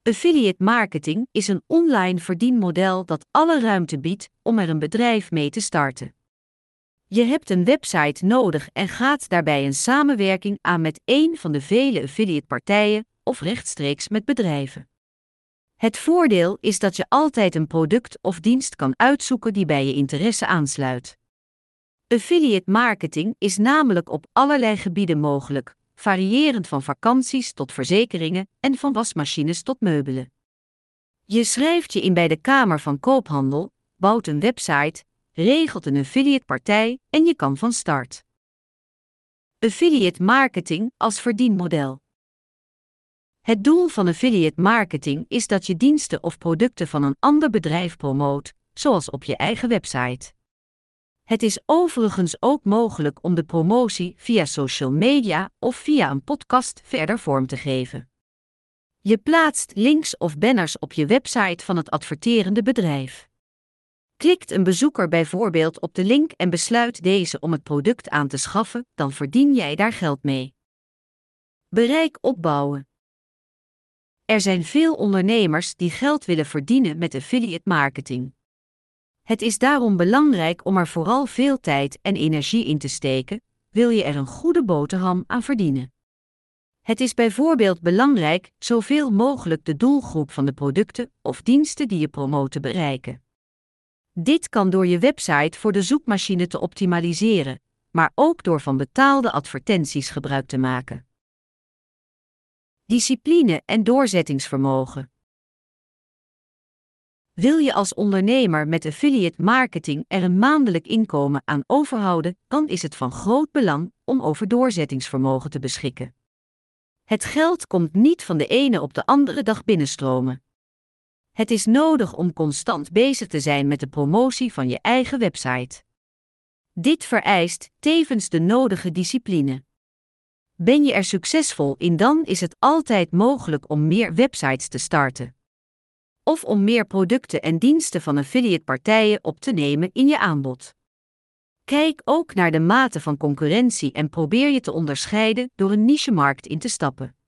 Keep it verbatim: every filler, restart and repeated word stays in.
Affiliate marketing is een online verdienmodel dat alle ruimte biedt om er een bedrijf mee te starten. Je hebt een website nodig en gaat daarbij een samenwerking aan met één van de vele affiliate-partijen of rechtstreeks met bedrijven. Het voordeel is dat je altijd een product of dienst kan uitzoeken die bij je interesse aansluit. Affiliate marketing is namelijk op allerlei gebieden mogelijk, variërend van vakanties tot verzekeringen en van wasmachines tot meubelen. Je schrijft je in bij de Kamer van Koophandel, bouwt een website, regelt een affiliate-partij en je kan van start. Affiliate marketing als verdienmodel. Het doel van affiliate marketing is dat je diensten of producten van een ander bedrijf promoot, zoals op je eigen website. Het is overigens ook mogelijk om de promotie via social media of via een podcast verder vorm te geven. Je plaatst links of banners op je website van het adverterende bedrijf. Klikt een bezoeker bijvoorbeeld op de link en besluit deze om het product aan te schaffen, dan verdien jij daar geld mee. Bereik opbouwen. Er zijn veel ondernemers die geld willen verdienen met affiliate marketing. Het is daarom belangrijk om er vooral veel tijd en energie in te steken, wil je er een goede boterham aan verdienen. Het is bijvoorbeeld belangrijk zoveel mogelijk de doelgroep van de producten of diensten die je promoot te bereiken. Dit kan door je website voor de zoekmachine te optimaliseren, maar ook door van betaalde advertenties gebruik te maken. Discipline en doorzettingsvermogen. Wil je als ondernemer met affiliate marketing er een maandelijk inkomen aan overhouden, dan is het van groot belang om over doorzettingsvermogen te beschikken. Het geld komt niet van de ene op de andere dag binnenstromen. Het is nodig om constant bezig te zijn met de promotie van je eigen website. Dit vereist tevens de nodige discipline. Ben je er succesvol in, dan is het altijd mogelijk om meer websites te starten. Of om meer producten en diensten van affiliate-partijen op te nemen in je aanbod. Kijk ook naar de mate van concurrentie en probeer je te onderscheiden door een nichemarkt in te stappen.